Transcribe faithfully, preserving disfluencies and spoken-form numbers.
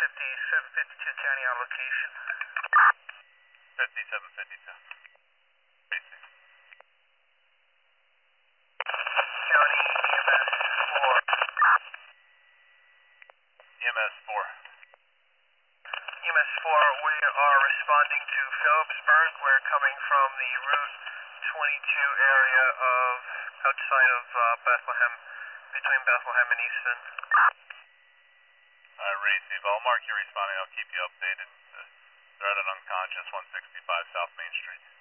fifty-seven fifty-two County on location. fifty-seven fifty-two. Basic. County E M S four. E M S four. E M S four, we are responding to Phillipsburg. We're coming from the Route twenty-two area of outside of uh, Bethlehem, between Bethlehem and Easton. Alright, receive. I'll mark you responding. I'll keep you updated. Uh, they're at an unconscious one sixty-five South Main Street.